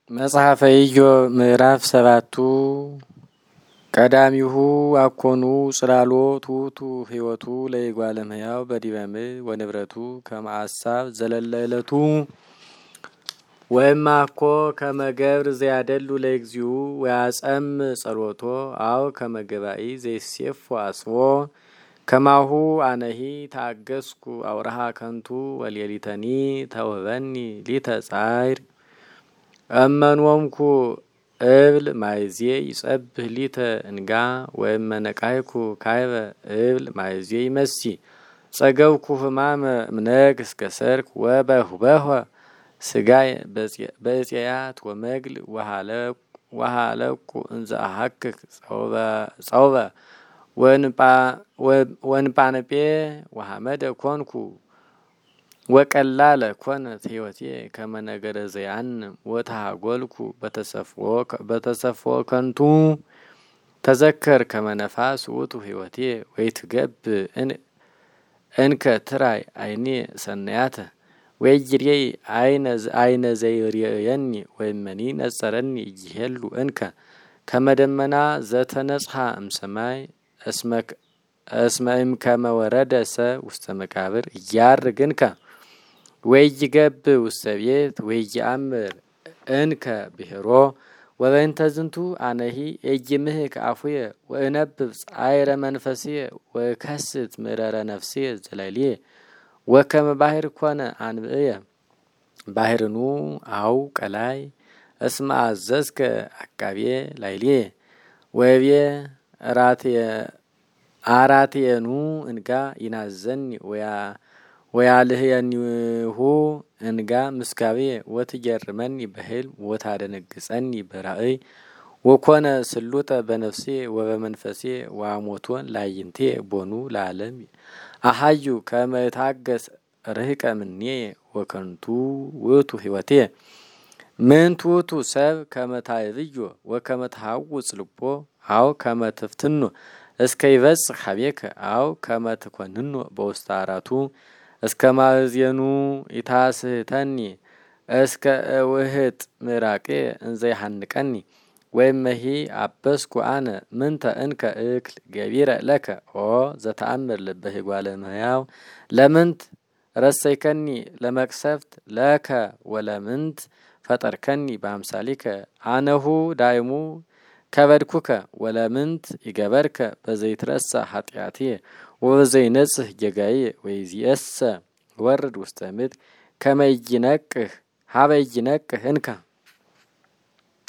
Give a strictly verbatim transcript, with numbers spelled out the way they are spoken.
መጽሐፈ ኢዮብ ምዕራፍ ሰባቱ ቀዳሚሁ አኮኑ ጽላሎቱ ቱ ሕይወቱ ለይጓለ እመሕያው በዲበ ምድር ወንብረቱ ከመአሳብ ዘለለ ዕለቱ ወእማኮ ከመገብር ዘያደሉ ለእግዚኡ ወያጸም ጸሎቶ አው ከመገባኢ ዘይሴፎ አስቦ ከማሁ አነሂ ታገስኩ አውረሃ ከንቱ ወሌሊተኒ ተውበኒ ሊተ ጻይር አመንወምኩ እብል ማይዜ ይጸብህ ሊተ እንጋ ወእመነቃይኩ ካይበ እብል ማይዜ ይመሲ ጸገብኩ ህማመ እምነግ እስከ ሰርክ ወበህበህ ስጋይ በእጽያት ወመግል ወሃለቁ እንዘ አሐክክ ጸውበ ወንጳነጴ ወሐመደ ኮንኩ ወቀላለ ኮነት ሕይወቴ ከመነገረ ዘያን ወተሃጐልኩ በተሰፍዎ ከንቱ ተዘከር ከመነፋስ ውእቱ ሕይወቴ ወይትገብ እንከ ትራይ አይኔ ሰናያተ ወይጅሬይ አይነ ዘይርየኒ ወይመኒ ነጸረኒ ይሄሉ እንከ ከመደመና ዘተነጽሐ እምሰማይ እስመ እምከመ ወረደ ሰ ውስተ መቃብር እያርግ እንከ ወይጅገብ ውስተ ቤት ወይጅአምር እንከ ብሔሮ ወበእንተ ዝንቱ አነሂ እጅምህክ አፉየ ወእነብብ ጻይረ መንፈስየ ወከስት ምረረ ነፍስየ ዘላልየ ወከመ ባሕር ኮነ አንብእየ ባሕርኑ አው ቀላይ እስመ አዘዝከ አቃብየ ላይልየ ወብየ አራትየኑ እንጋ ይናዘኒ ወያ ወያልህየኒሁ እንጋ ምስካብየ ወትጀርመኒ በሕልም ወታደነግጸኒ በራእይ ወኮነ ስሉጠ በነፍሴ ወበመንፈሴ ወአሞቶን ላይንቴ ቦኑ ለዓለም አሐዩ ከመ እታገስ ርህቀ ምኔየ ወከንቱ ውእቱ ሕይወቴ ምንቱ ውእቱ ሰብ ከመ ታዕብዮ ወከመ ተሐውፅ ልቦ አው ከመ ትፍትኖ እስከ ይበጽሕ ኀቤከ አው ከመ ትኰንኖ በውስተ አራቱ እስከ ማእዜኑ ይታስሕተኒ እስከ እውህጥ ምራቄ እንዘ ይሐንቀኒ ወእመሂ አበስኩ አነ ምንተ እንከ እክል ገቢረ ለከ ኦ ዘተአምር ልበ እጓለ እመሕያው ለምንት ረሰይከኒ ለመቅሰፍት ለከ ወለምንት ፈጠርከኒ በአምሳሊከ አነሁ ዳይሙ ከበድኩከ ወለምንት ይገበርከ በዘይትረሳ ኃጢአትየ ወበዘይነጽህ ጌጋዬ ወይዚየሰ ወርድ ውስተ ምድር ከመ ይነቅህ ሀበ ይነቅህ እንከ